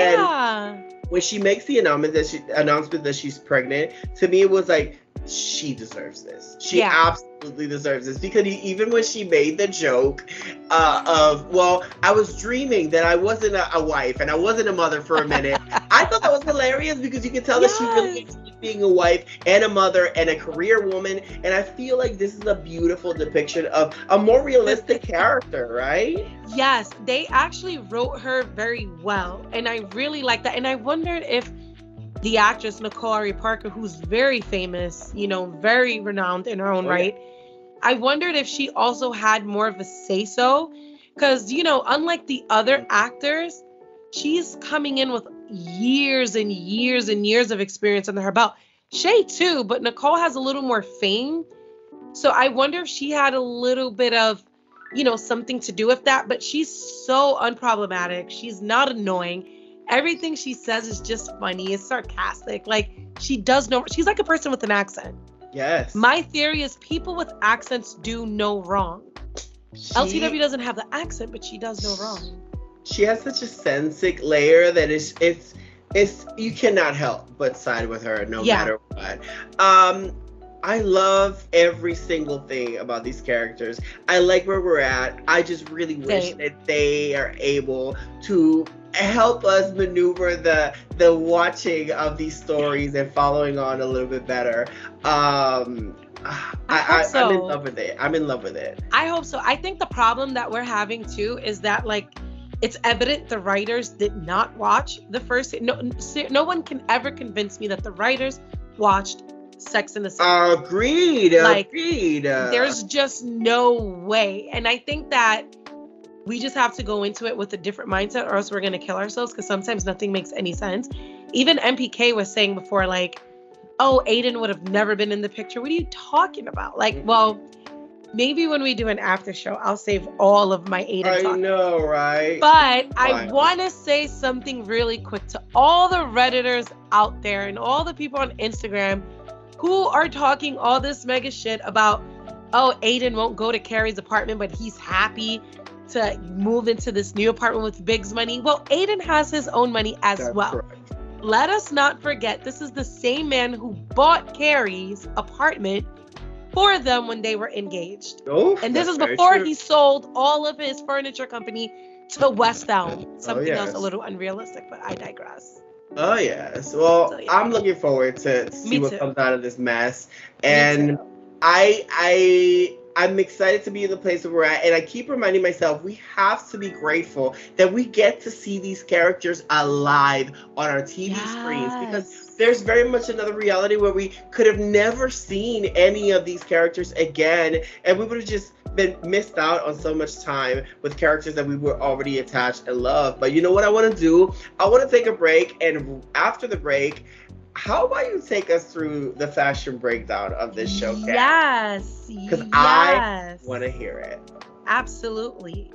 And when she makes the announcement that she's pregnant, to me it was like, she deserves this. She absolutely deserves this, because even when she made the joke of, well, I was dreaming that I wasn't a wife and I wasn't a mother for a minute, I thought that was hilarious, because you could tell that she really enjoyed being a wife and a mother and a career woman. And I feel like this is a beautiful depiction of a more realistic character, right? Yes, they actually wrote her very well, and I really like that. And I wondered if the actress Nicole Ari Parker, who's very famous, very renowned in her own right, I wondered if she also had more of a say-so, because, unlike the other actors, she's coming in with years and years and years of experience under her belt. Shay too, but Nicole has a little more fame. So I wonder if she had a little bit of, something to do with that. But she's so unproblematic. She's not annoying. Everything she says is just funny. It's sarcastic. Like, she's like a person with an accent. Yes. My theory is people with accents do no wrong. LTW doesn't have the accent, but she does no wrong. She has such a sensic layer that it's you cannot help but side with her no matter what. I love every single thing about these characters. I like where we're at. I just really wish that they are able to help us maneuver the watching of these stories and following on a little bit better. I'm in love with it. I hope so. I think the problem that we're having too is that, like, it's evident the writers did not watch the first. No one can ever convince me that the writers watched Sex and the City. Agreed. There's just no way. And I think that we just have to go into it with a different mindset, or else we're going to kill ourselves, because sometimes nothing makes any sense. Even MPK was saying before, like, oh, Aiden would have never been in the picture. What are you talking about? Like, well, maybe when we do an after show, I'll save all of my Aiden talk. I know, right? But I want to say something really quick to all the Redditors out there and all the people on Instagram who are talking all this mega shit about, oh, Aiden won't go to Carrie's apartment, but he's happy to move into this new apartment with Big's money. Well, Aiden has his own money as well. Correct. Let us not forget, this is the same man who bought Carrie's apartment for them when they were engaged. Oh, And this that's is very before true. he sold all of his furniture company to West Elm. Something else yes. a little unrealistic, but I digress. Oh yes. Well, So, yeah. I'm looking forward to see Me what too. comes out of this mess. Me And too. I'm excited to be in the place where we're at, and I keep reminding myself we have to be grateful that we get to see these characters alive on our TV screens, because there's very much another reality where we could have never seen any of these characters again, and we would have just been missed out on so much time with characters that we were already attached and loved. But you know what I want to do? I want to take a break, and after the break, how about you take us through the fashion breakdown of this show, Kat? Yes. Because I want to hear it. Absolutely.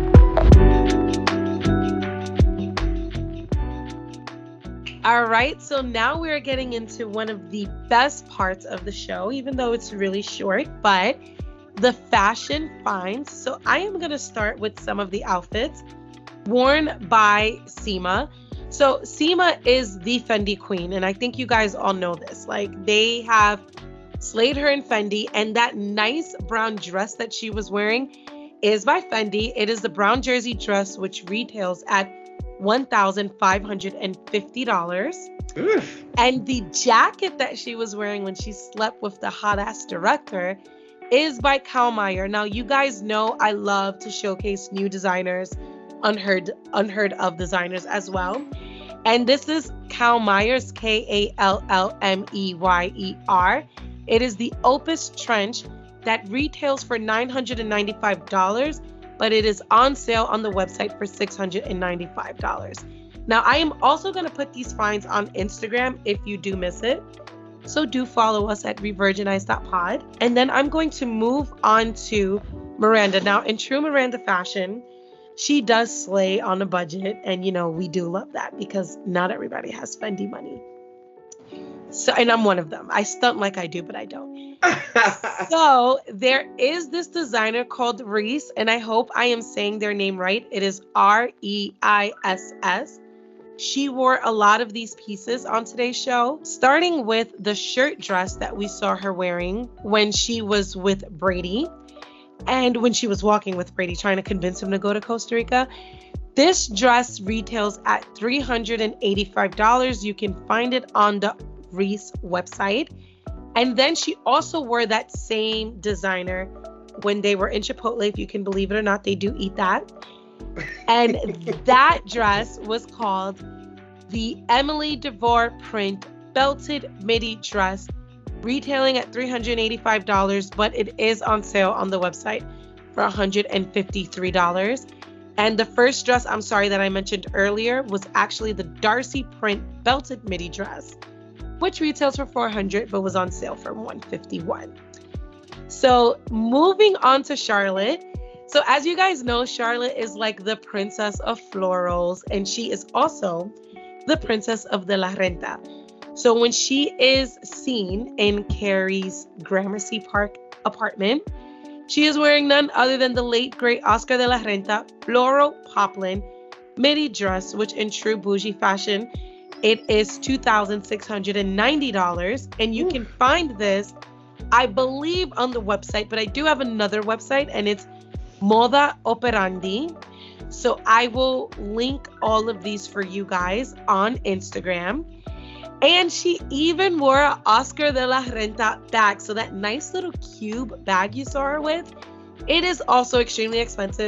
All right, so now we're getting into one of the best parts of the show, even though it's really short, but the fashion finds. So I am going to start with some of the outfits worn by Seema. So Seema is the Fendi queen, and I think you guys all know this. Like, they have slayed her in Fendi, and that nice brown dress that she was wearing is by Fendi. It is the brown jersey dress, which retails at $1,550. And the jacket that she was wearing when she slept with the hot-ass director is by Kyle Meyer. Now, you guys know I love to showcase new designers, unheard of designers as well. And this is Kyle Meyer's, Kallmeyer. It is the Opus trench that retails for $995, but it is on sale on the website for $695. Now, I am also going to put these finds on Instagram if you do miss it. So do follow us at revirginize.pod. And then I'm going to move on to Miranda. Now, in true Miranda fashion, she does slay on a budget. And, you know, we do love that because not everybody has Fendi money. So, and I'm one of them. I stunt like I do, but I don't. So there is this designer called Reiss, and I hope I am saying their name right. It is Reiss. She wore a lot of these pieces on today's show, starting with the shirt dress that we saw her wearing when she was with Brady and when she was walking with Brady, trying to convince him to go to Costa Rica. This dress retails at $385. You can find it on the Reiss website. And then she also wore that same designer when they were in Chipotle. If you can believe it or not, they do eat that. And that dress was called the Emily DeVore print belted midi dress, retailing at $385, but it is on sale on the website for $153. And the first dress, I'm sorry, that I mentioned earlier was actually the Darcy print belted midi dress, which retails for $400 but was on sale for $151. So moving on to Charlotte. So as you guys know, Charlotte is like the princess of florals, and she is also the princess of De La Renta. So when she is seen in Carrie's Gramercy Park apartment, she is wearing none other than the late great Oscar De La Renta floral poplin midi dress, which in true bougie fashion, it is $2,690. And you can find this, I believe, on the website, but I do have another website, and it's Moda Operandi. So I will link all of these for you guys on Instagram. And she even wore an Oscar De La Renta bag. So that nice little cube bag you saw her with, it is also extremely expensive,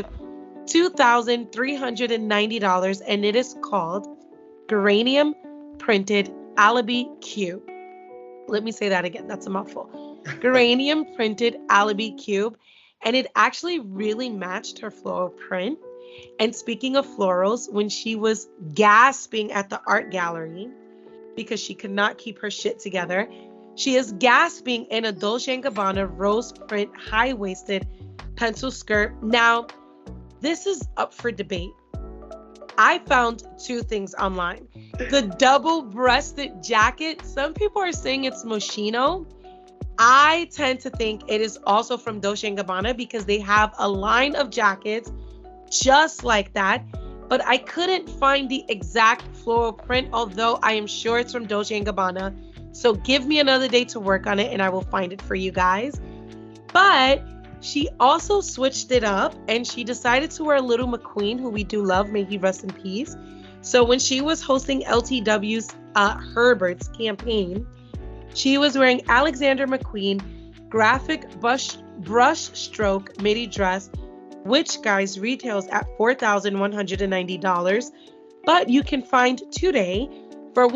$2,390, and it is called Geranium Printed Alibi Cube. Let me say that again. That's a mouthful. Geranium Printed Alibi Cube. And it actually really matched her floral print. And speaking of florals, when she was gasping at the art gallery because she could not keep her shit together, she is gasping in a Dolce & Gabbana rose print high-waisted pencil skirt. Now, this is up for debate. I found two things online. The double-breasted jacket, some people are saying it's Moschino. I tend to think it is also from Dolce & Gabbana because they have a line of jackets just like that, but I couldn't find the exact floral print, although I am sure it's from Dolce & Gabbana. So give me another day to work on it and I will find it for you guys. But she also switched it up and she decided to wear Little McQueen, who we do love, may he rest in peace. So when she was hosting LTW's Herbert's campaign, she was wearing Alexander McQueen graphic brush stroke midi dress, which, guys, retails at $4,190, but you can find today for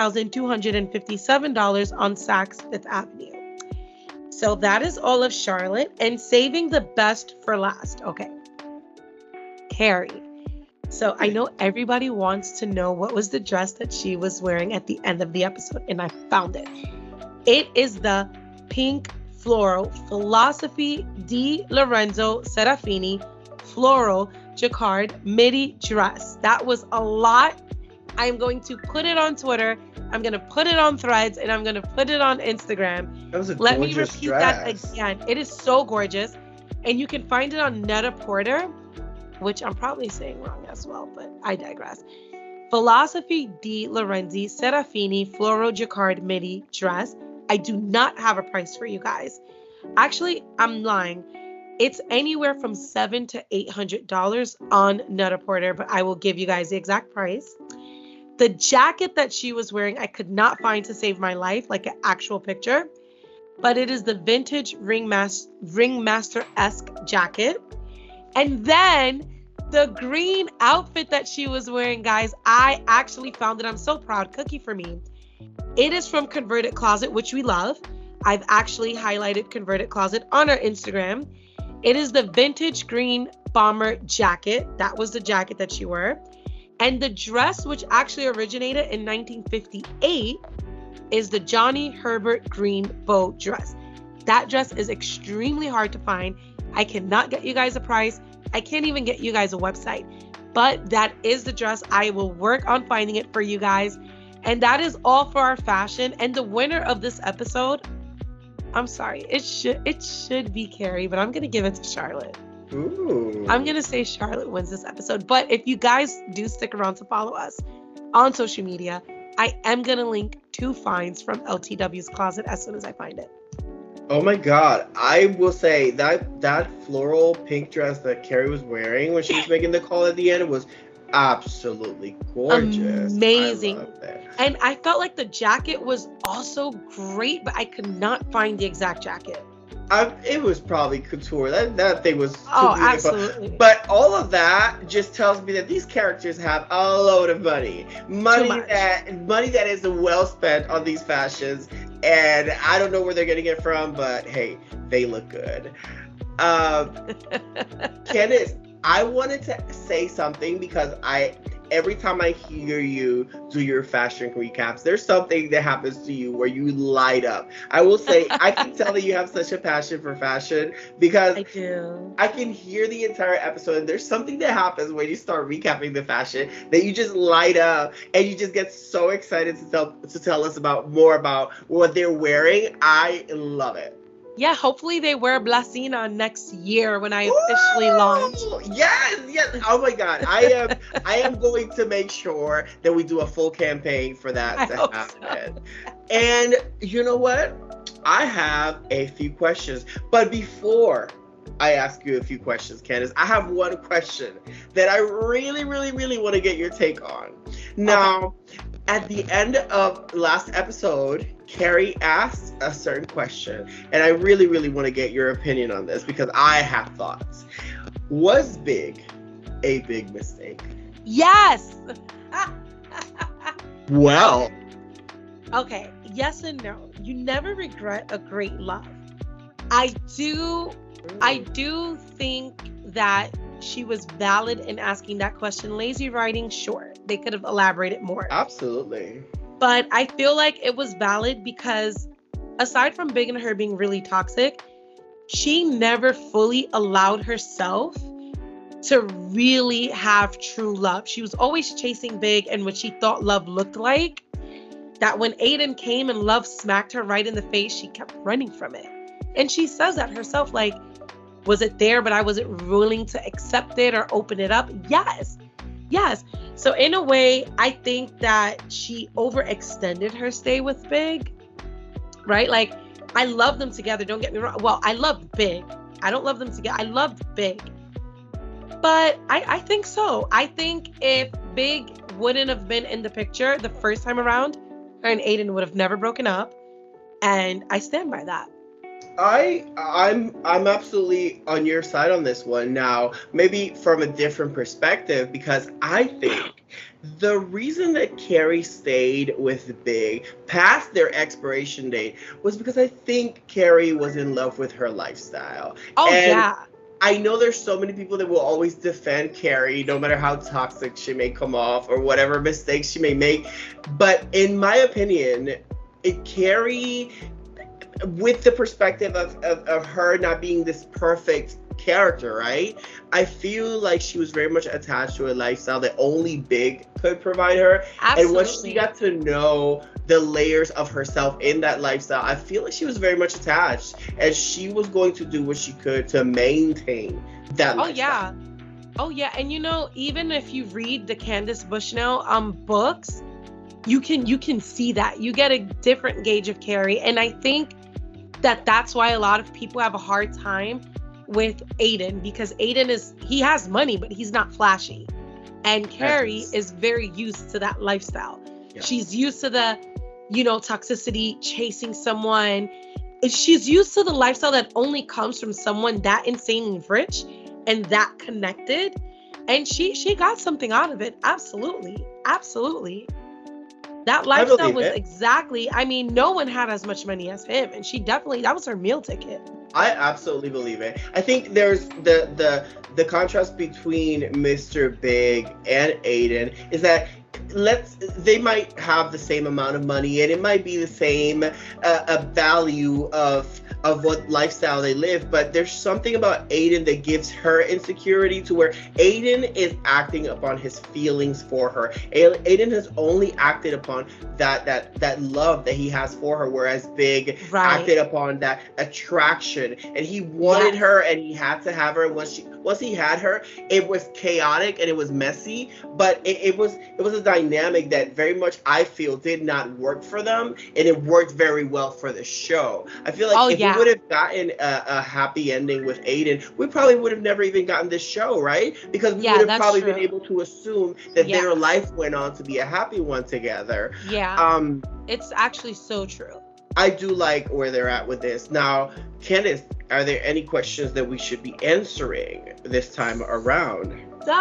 $1,257 on Saks Fifth Avenue. So that is all of Charlotte, and saving the best for last. Okay, Carrie. So I know everybody wants to know what was the dress that she was wearing at the end of the episode, and I found it. It is the pink floral Philosophy di Lorenzo Serafini floral jacquard midi dress. That was a lot. I'm going to put it on Twitter. I'm going to put it on Threads, and I'm going to put it on Instagram. That was a Let me gorgeous repeat dress. that again. It is so gorgeous. And you can find it on Net-a-Porter, which I'm probably saying wrong as well, but I digress. Philosophy di Lorenzi Serafini floral jacquard midi dress. I do not have a price for you guys. Actually, I'm lying. It's anywhere from $700 to $800 on Net-a-Porter, but I will give you guys the exact price. The jacket that she was wearing, I could not find to save my life, like an actual picture, but it is the vintage Ringmaster-esque jacket. And then the green outfit that she was wearing, guys, I actually found it. I'm so proud. Cookie for me. It is from Converted Closet, which we love. I've actually highlighted Converted Closet on our Instagram. It is the vintage green bomber jacket. That was the jacket that she wore. And the dress, which actually originated in 1958, is the Johnny Herbert green bow dress. That dress is extremely hard to find. I cannot get you guys a price. I can't even get you guys a website. But that is the dress. I will work on finding it for you guys. And that is all for our fashion. And the winner of this episode, I'm sorry, it should be Carrie, but I'm going to give it to Charlotte. Ooh. I'm going to say Charlotte wins this episode. But if you guys do stick around to follow us on social media, I am going to link 2 finds from LTW's closet as soon as I find it. Oh my God. I will say that floral pink dress that Carrie was wearing when she was making the call at the end was absolutely gorgeous. Amazing. I love that. And I felt like the jacket was also great, but I could not find the exact jacket. It was probably couture. That thing was too Oh, beautiful. absolutely. But all of that just tells me that these characters have a load of money. Money that is well spent on these fashions. And I don't know where they're getting it from, but hey, they look good. Candace, I wanted to say something because every time I hear you do your fashion recaps, there's something that happens to you where you light up. I will say, I can tell that you have such a passion for fashion because I do. I can hear the entire episode and there's something that happens when you start recapping the fashion that you just light up and you just get so excited to tell us more about what they're wearing. I love it. Yeah, hopefully they wear Blasina next year when I officially launch. Yes. Oh my God. I am going to make sure that we do a full campaign for that to happen. So. And you know what? I have a few questions. But before I ask you a few questions, Candace, I have one question that I really, really, really want to get your take on. Now, at the end of last episode, Carrie asked a certain question, and I really, really want to get your opinion on this because I have thoughts. Was Big a big mistake? Yes! Well. Okay, yes and no. You never regret a great love. I do think that she was valid in asking that question. Lazy writing, sure. They could have elaborated more. Absolutely. But I feel like it was valid because aside from Big and her being really toxic, she never fully allowed herself to really have true love. She was always chasing Big and what she thought love looked like. That when Aiden came and love smacked her right in the face, she kept running from it. And she says that herself, like, was it there, but I wasn't willing to accept it or open it up? Yes. So in a way, I think that she overextended her stay with Big, right? Like, I love them together. Don't get me wrong. Well, I love Big. I don't love them together. I love Big. But I think so. I think if Big wouldn't have been in the picture the first time around, her and Aiden would have never broken up. And I stand by that. I'm absolutely on your side on this one now, maybe from a different perspective, because I think the reason that Carrie stayed with Big past their expiration date was because I think Carrie was in love with her lifestyle. Oh, and yeah. I know there's so many people that will always defend Carrie, no matter how toxic she may come off or whatever mistakes she may make. But in my opinion, Carrie, with the perspective of her not being this perfect character, right? I feel like she was very much attached to a lifestyle that only Big could provide her. Absolutely. And once she got to know the layers of herself in that lifestyle, I feel like she was very much attached, and she was going to do what she could to maintain that lifestyle. Oh yeah. And even if you read the Candace Bushnell books, you can see that. You get a different gauge of Carrie. And I think that's why a lot of people have a hard time with Aiden, because Aiden he has money, but he's not flashy. And Carrie is very used to that lifestyle. Yeah. She's used to the, toxicity, chasing someone. She's used to the lifestyle that only comes from someone that insanely rich and that connected. And she got something out of it. Absolutely. Absolutely. That lifestyle was exactly, no one had as much money as him. And that was her meal ticket. I absolutely believe it. I think there's the contrast between Mr. Big and Aiden is that they might have the same amount of money, and it might be the same value of what lifestyle they live, but there's something about Aiden that gives her insecurity, to where Aiden is acting upon his feelings for her. Aiden has only acted upon that love that he has for her, whereas Big acted upon that attraction, and he wanted her, and he had to have her. Once he had her, it was chaotic and it was messy, but it was a dynamic that very much, I feel, did not work for them, and it worked very well for the show. I feel like we would have gotten a happy ending with Aiden, we probably would have never even gotten this show, right? Because we would have probably been able to assume that their life went on to be a happy one together. Yeah. It's actually so true. I do like where they're at with this. Now, Candace, are there any questions that we should be answering this time around?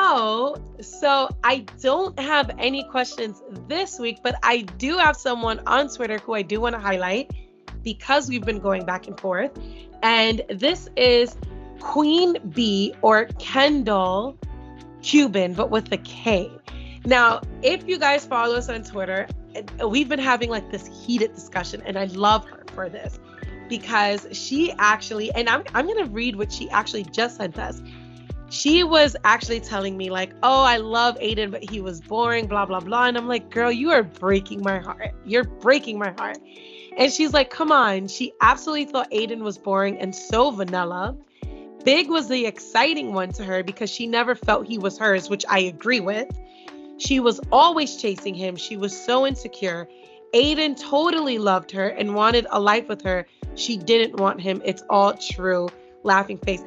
So I don't have any questions this week, but I do have someone on Twitter who I do want to highlight, because we've been going back and forth. And this is Queen B, or Kendall Cuban, but with a K. Now, if you guys follow us on Twitter, we've been having like this heated discussion, and I love her for this, because she actually, and I'm going to read what she actually just sent us. She was actually telling me like, oh, I love Aiden, but he was boring, blah, blah, blah. And I'm like, girl, you are breaking my heart. You're breaking my heart. And she's like, come on. She absolutely thought Aiden was boring and so vanilla. Big was the exciting one to her because she never felt he was hers, which I agree with. She was always chasing him. She was so insecure. Aiden totally loved her and wanted a life with her. She didn't want him. It's all true. Laughing face.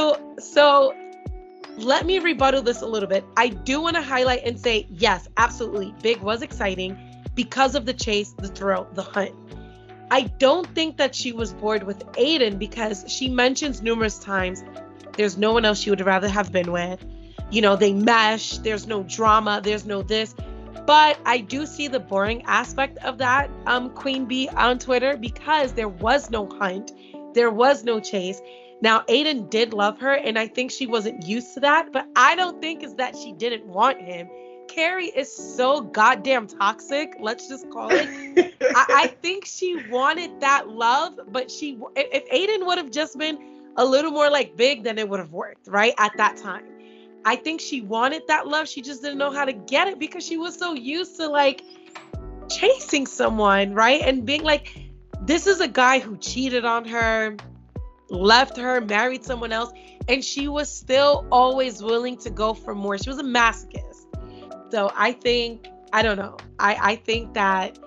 So let me rebuttal this a little bit. I do want to highlight and say, yes, absolutely. Big was exciting because of the chase, the thrill, the hunt. I don't think that she was bored with Aiden, because she mentions numerous times there's no one else she would rather have been with. They mesh. There's no drama. There's no this. But I do see the boring aspect of that, Queen Bee on Twitter, because there was no hunt. There was no chase. Now, Aiden did love her, and I think she wasn't used to that, but I don't think it's that she didn't want him. Carrie is so goddamn toxic, let's just call it. I think she wanted that love, but if Aiden would have just been a little more like Big, then it would have worked, right? At that time. I think she wanted that love. She just didn't know how to get it because she was so used to like chasing someone, right? And being like, this is a guy who cheated on her, left her, married someone else, and she was still always willing to go for more. She was a masochist. So I don't know. I think that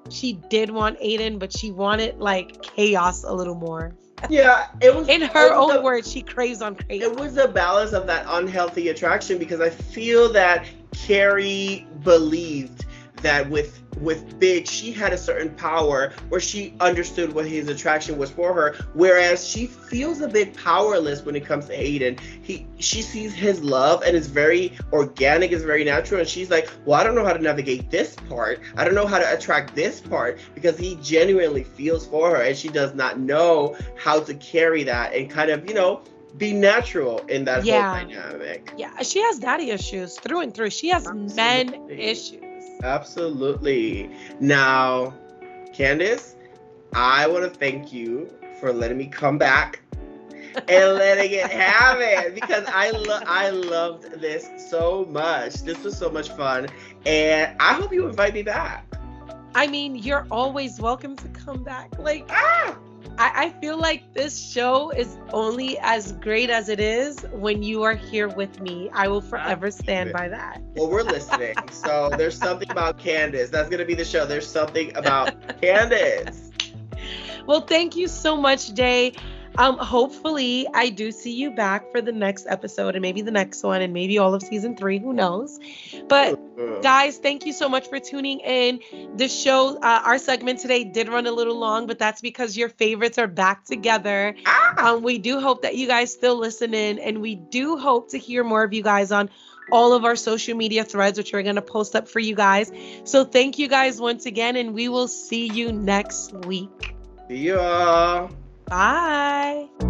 she did want Aiden, but she wanted like chaos a little more. Yeah, it was In her own words, she craves on chaos. It was a balance of that unhealthy attraction, because I feel that Carrie believed that with Big, she had a certain power where she understood what his attraction was for her, whereas she feels a bit powerless when it comes to Aiden. She sees his love and it's very organic, it's very natural, and she's like, well, I don't know how to navigate this part. I don't know how to attract this part, because he genuinely feels for her, and she does not know how to carry that and kind of, be natural in that whole dynamic. Yeah, she has daddy issues through and through. She has men issues. Absolutely. Now, Candace, I want to thank you for letting me come back and letting it happen, because I loved this so much. This was so much fun, and I hope you invite me back. I mean, you're always welcome to come back. Like, I feel like this show is only as great as it is when you are here with me. I will forever stand by that. Well, we're listening. So there's something about Candace. That's going to be the show. There's something about Candace. Well, thank you so much, Jay. Hopefully I do see you back for the next episode, and maybe the next one, and maybe all of season 3, who knows. But guys, thank you so much for tuning in. The show, our segment today did run a little long, but that's because your favorites are back together. We do hope that you guys still listen in, and we do hope to hear more of you guys on all of our social media threads, which we're going to post up for you guys. So thank you guys once again, and we will see you next week. See ya. Bye.